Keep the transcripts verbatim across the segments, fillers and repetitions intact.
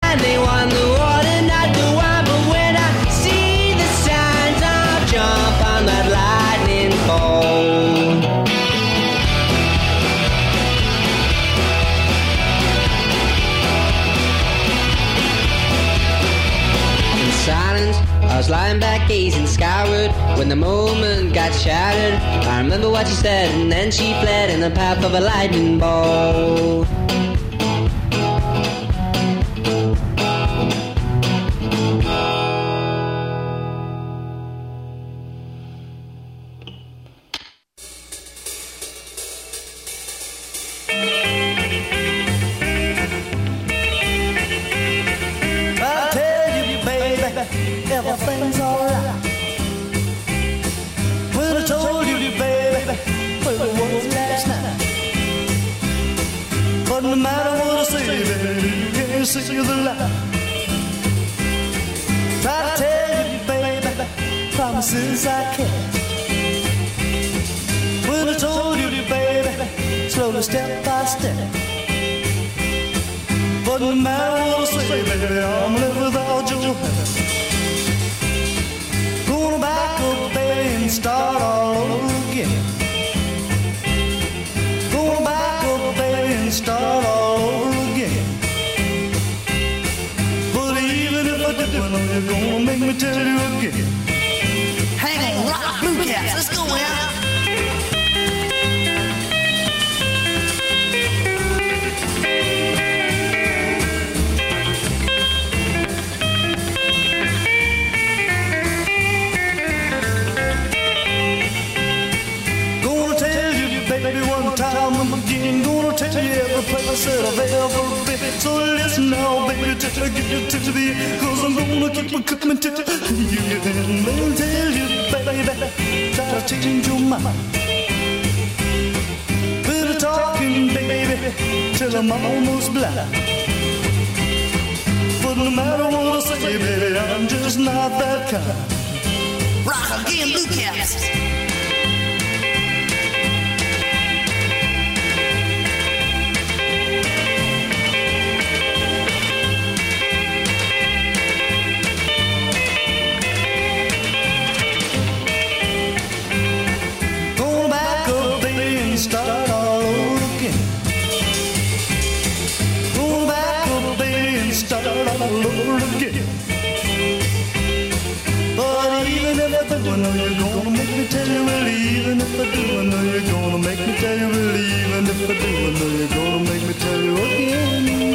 They want the water, not the wine. But when I see the signs, I'll jump on that lightning bolt. In silence, I was lying back gazing skyward when the moment got shattered. I remember what she said, and then she fled in the path of a lightning bolt. Everything's alright. When I told you, baby, well, it was last night. But no matter what I say, baby, you can't see the light. Try to tell you, baby, promises I can't. When I told you, baby, slowly step by step. But no matter what I say, baby, I'm left without your help. Going back up, baby, and start all over again. Going back up, baby, and start all over again. But even if I do, I know you're gonna make me tell you again. Hang on, rock Blue Cats, let's go out. Baby, one time I'm again gonna tell you every place that I've ever been. So listen now, baby, till I get you to me, cause I'm gonna keep on coming to you. And I'll tell you, baby, try to change your mind. Better talking, baby, till I'm almost blind. But no matter what I say, baby, I'm just not that kind. Rock again, Blue Cats. Start all over again. Go back up, baby, and start all over again. But even if I do, I know you're gonna make me tell you. Well, even if I do, I know you're gonna make me tell you. Well, even if I do, I know you're gonna make me tell you again.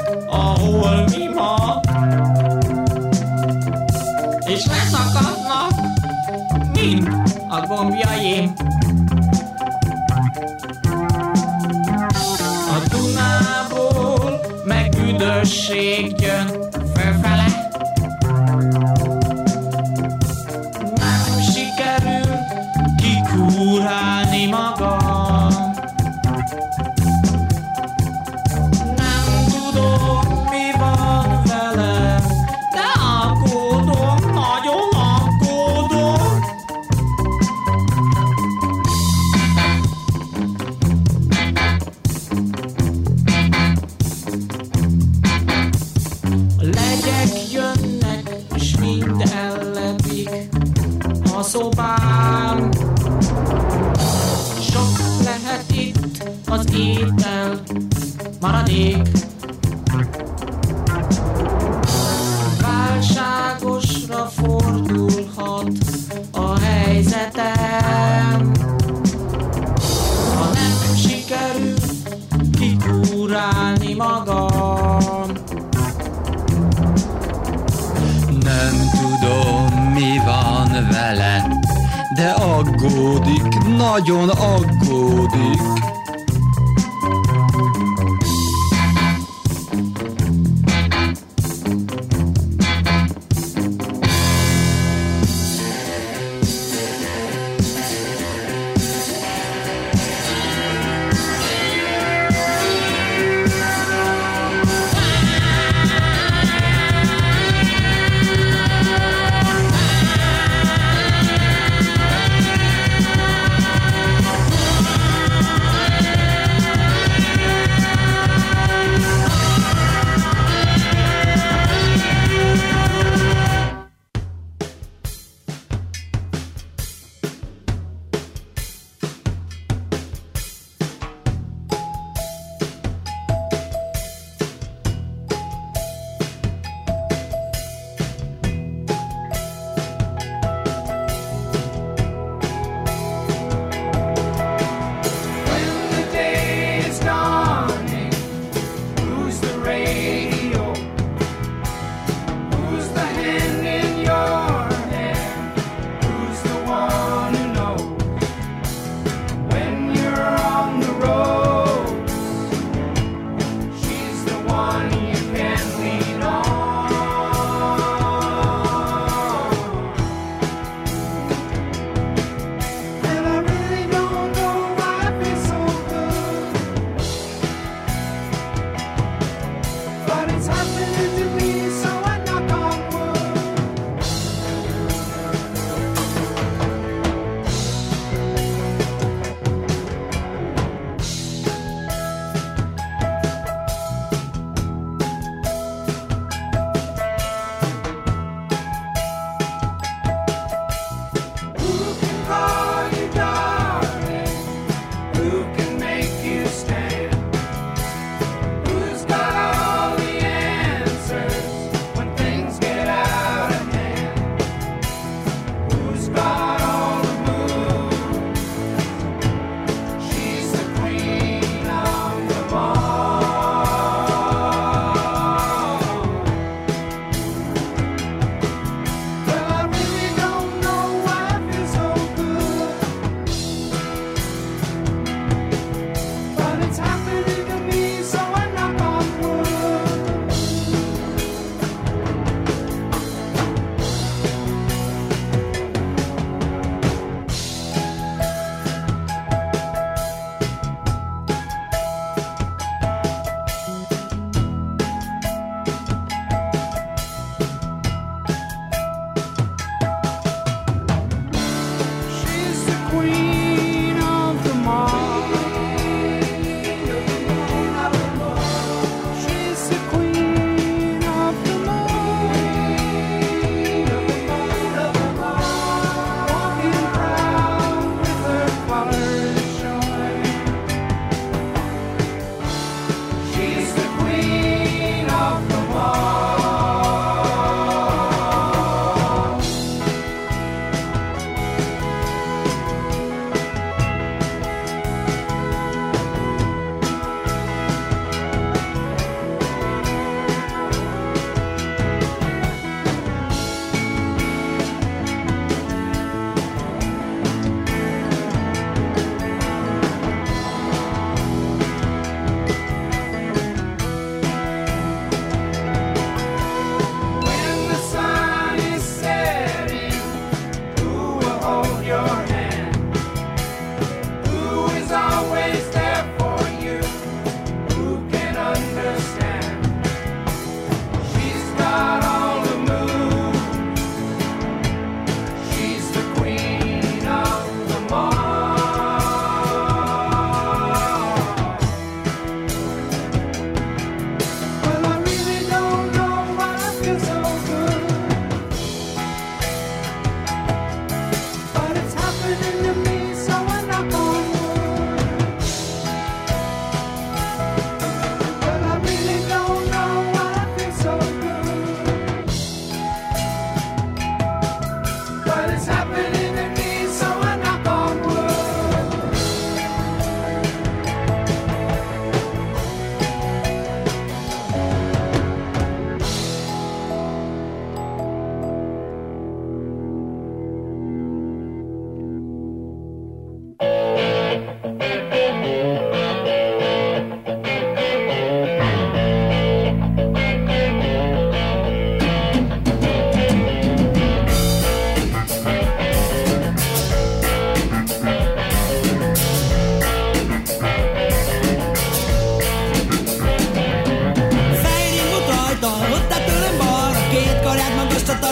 ahol mi ma, és leszakadnak mind a gombjaim. A Dunából meg üdösség jön fölfele, nem sikerül kikúrálni magam. Nem tudom, mi van velem, de aggódom, nagyon aggódom. A legyek jönnek, és mind ellepik a szobám. Sok lehet itt az étel maradék. Válságosra fordulhat a helyzetem, ha nem sikerül kikúrálni magam. Nem tudom, mi van vele, de aggódik, nagyon aggódik. Ah!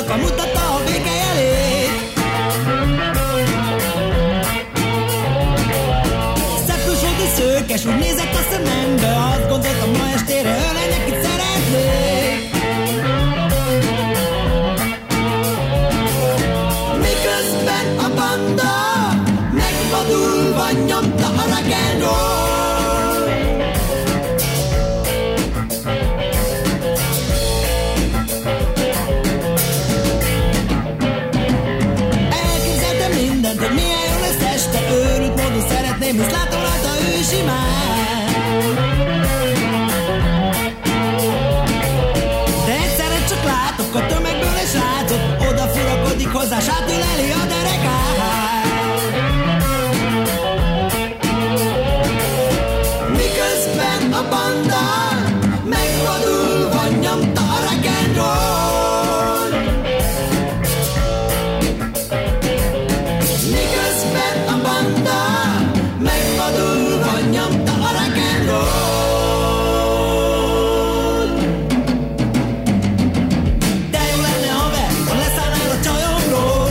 éjszaka mutatta a béke jelét. Szeplős volt és szőkes, úgy nézett a szemembe, azt gondoltam, ma estére ölelnek, itt szeretnék. Miközben a banda megvadulva nyomta a rock and roll. Elképzeltem mindent, hogy milyen jó lesz este, őrült módon szeretném, hisz látom rajta ő simán. De egyszerre csak látok a tömegből egy srácot, odafurakodik hozzá, sátüleli a derekát. Miközben a banda megvadulva nyomta a rock and roll. Miközben a banda megvadulva nyomta a rock and roll. De jó lenne, haver, ha leszállnál a csajomról.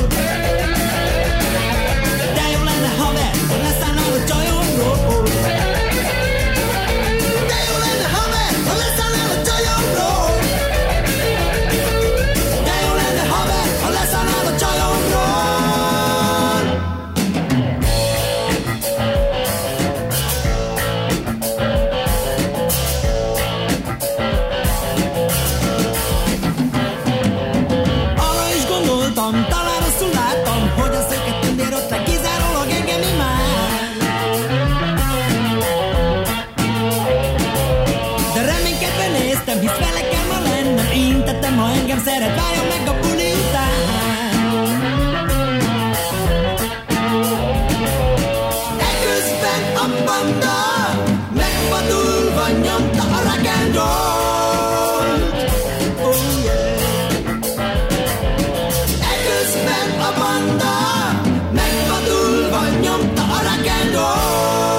De jó lenne, haver, ha leszállnál a csajomról. De jó lenne, haver, ha leszállnál a csajomról. De jó lenne, haver, ha leszállnál a csajomról. Arra is gondoltam, talán rosszul láttam, hogy a szöket tündér ott le kizárólag engem imád. De reménykedve néztem, hisz vele kell ma lennem, intettem, ha engem szeret, várjon meg a buli után. Eközben a banda megvadulva nyomta a rock and roll. Oh yeah. Eközben a banda megvadulva nyomta a rock and roll.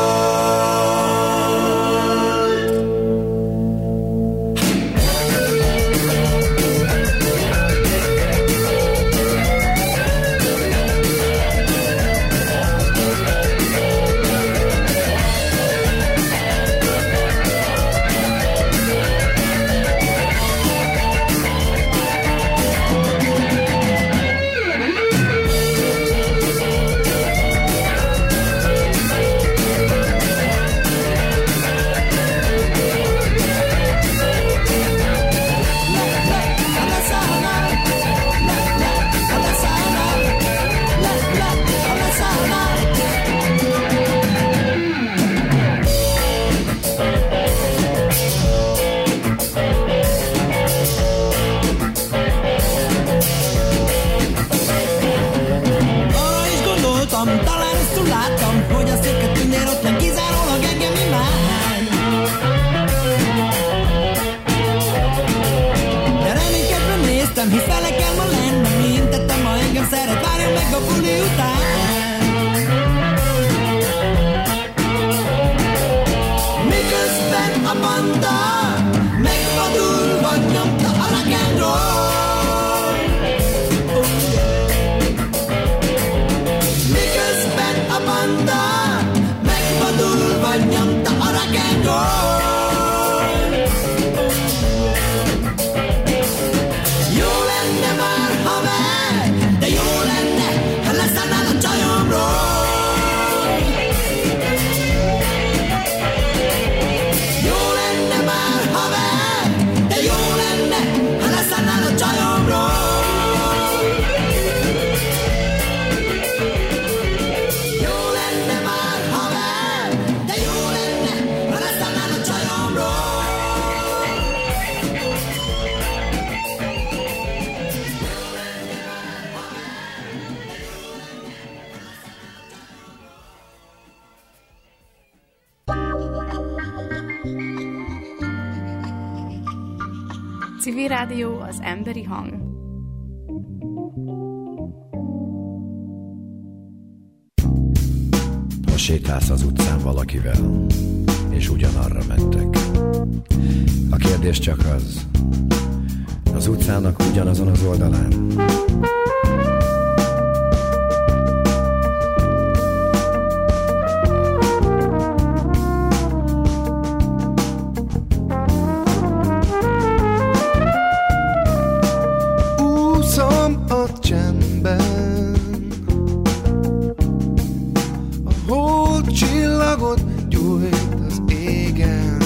Arra is gondoltam, talán rosszul láttam, hogy a szöket tündér ott nem kizárólag engem imád. De reménykedve néztem, hisz vele kell ma lennem, intettem, ha engem szeret, várjon meg a buli után. Miközben a banda megvadulva nyomta a rock and roll. Oh yeah. Miközben a banda megvadulva nyomta a rock and roll. Jó lenne már, haver, de jó lenne, ha leszállnál a csajomról. Jó lenne már, haver, de jó lenne, ha leszállnál a csajomról. Jó lenne már, haver, de jó lenne, ha leszállnál a csajomról. Civil Rádió, az emberi hang. Ha sétálsz az utcán valakivel, és ugyanarra mentek, a kérdés csak az, az az utcának ugyanazon az oldalán. Úszom a csendben, a hold csillagot gyújt az égen.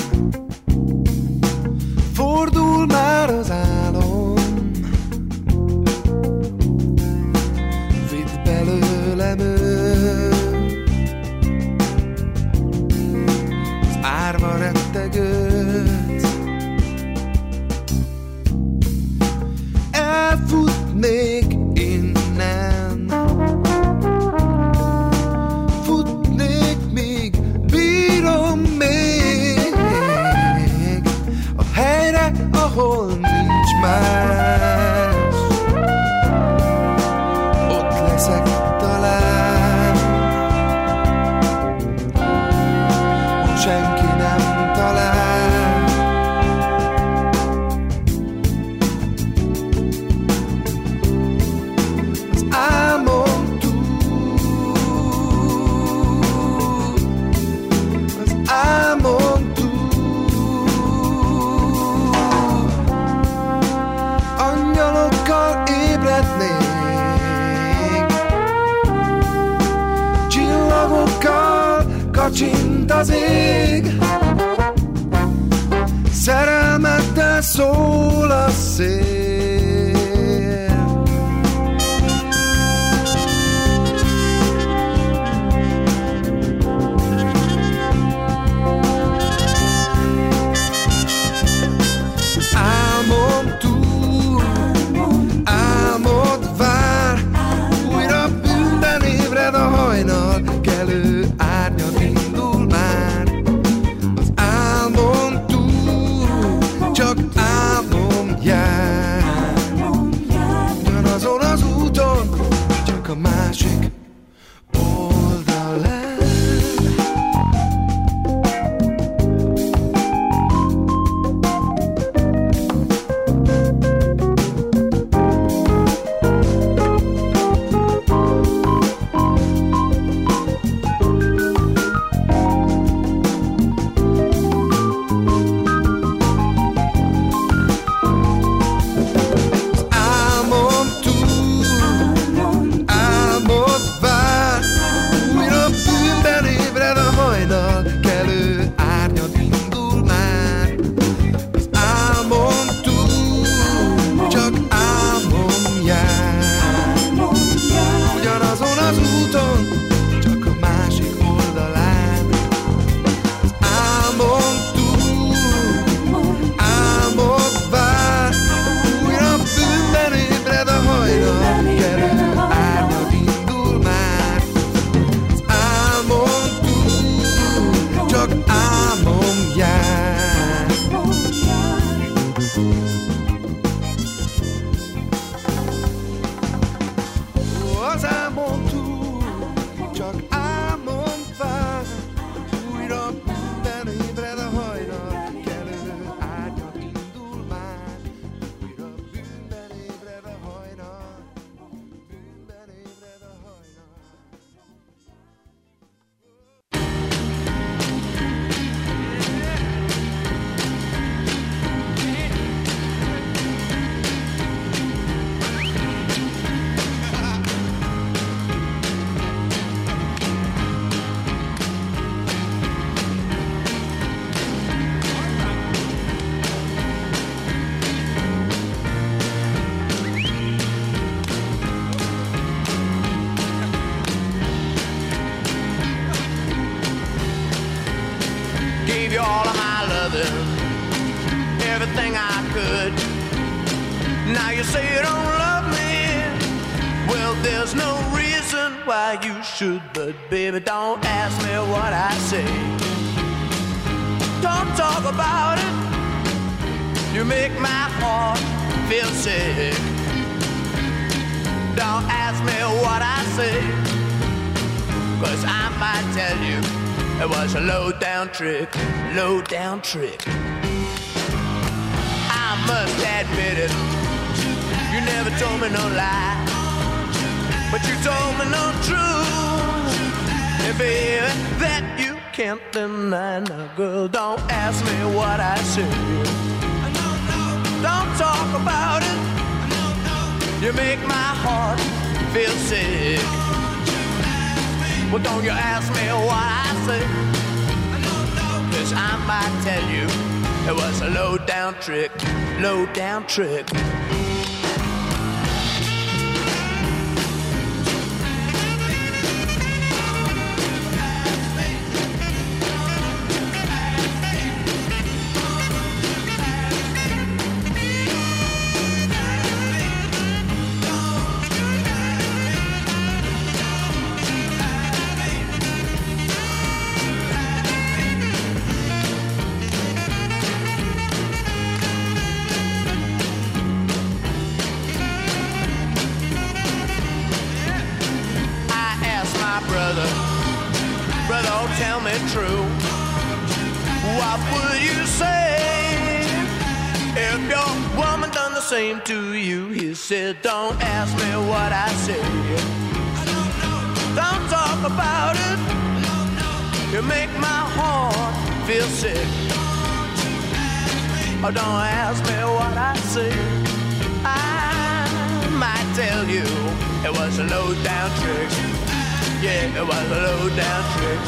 Fordul már az álom, vidd belőlem őt, az árva rettegőt. Elfutnék innen, futnék, míg bírom még a helyre, ahol nincs más. Ott leszek talán, hogy senki nem talál. Az álmom túl, az álmom túl, angyalokkal ébrednék, csillagokkal kacsint az ég, szerelmeddel szól a szél. Álmom túl, álmod vár, újra bűnben ébred a hajnal, kelő árnyad indul már. Az álmom túl, csak álmom jár, ugyanazon az úton, csak a másik oldalán. Álmom túl, álmod vár, újra bűnben ébred a hajnal, kelő árnyad indul már. Az álmom túl, csak álmom jár, ugyanazon az úton, csak a másik oldalán. Az álmom túl, álmod vár, újra bűnben ébred a hajnal, kelő árnyad indul már. Az álmom túl, csak álmom jár. Ó, az álmom túl, csak álmom vár, újra bűnben ébred a hajnal, kelő árnyad indul már. Újra bűnben ébred a hajnal, bűnben ébred a hajnal. Gave you all of my loving, everything I could. Now you say you don't love me. Well, there's no reason why you should, but baby, don't ask me what I say. Don't talk about it. You make my heart feel sick. Don't ask me what I say, 'cause I might tell you it was a low-down trick, low-down trick. I'm must admit it. You never told me no lie, but you told me no truth. And baby, that you can't deny. Now, girl, don't ask me what I said. Don't talk about it. You make my heart feel sick. Well, don't you ask me what I say, 'cause I might tell you it was a low-down trick, low-down trick. Brother, oh, tell me true. What would you say if your woman done the same to you? He said, don't ask me what I say. Don't talk about it. You make my heart feel sick. Oh, don't ask me what I say. I might tell you it was a low-down trick. Yeah, it was a low-down trick.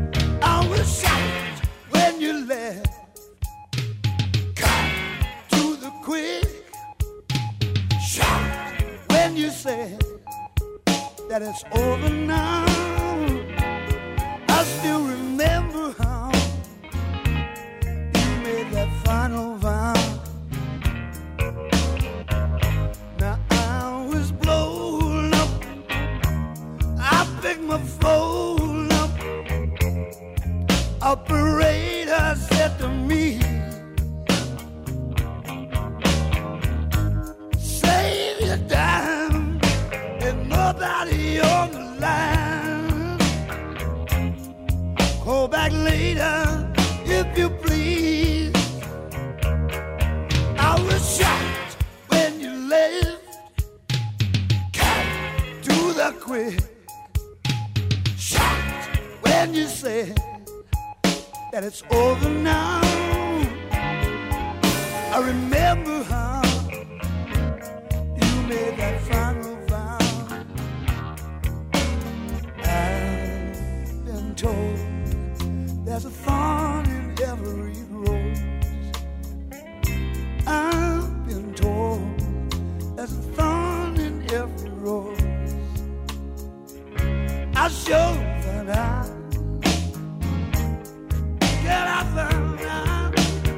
I was shocked when you left. Come to you said that it's over now, I still remember how you made that final vow. Now I was blown up, I picked my phone up. Operator said to me, save your dime, there's nobody on the line. Call back later if you please. I was shocked when you left, cut to the quick. Shocked when you said that it's over now. I remember how you made that final vow. I've been told there's a thorn in every rose. I've been told there's a thorn in every rose. I show that I get out there now.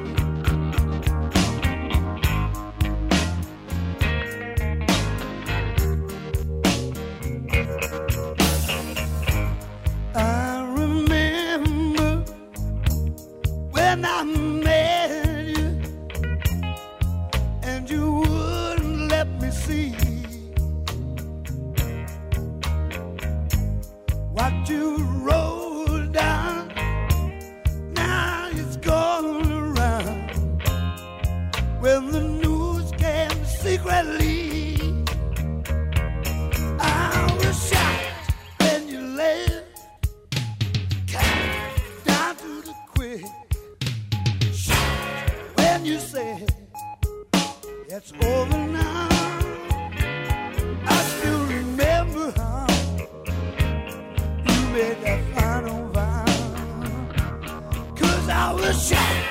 I remember when I met you, and you wouldn't let me see what you wrote down. Now it's gone around. When the news came secretly, I was shocked when you left, cut down to the quick. Shocked when you said it's over now. I still remember how you made that final vow. 'Cause I was shocked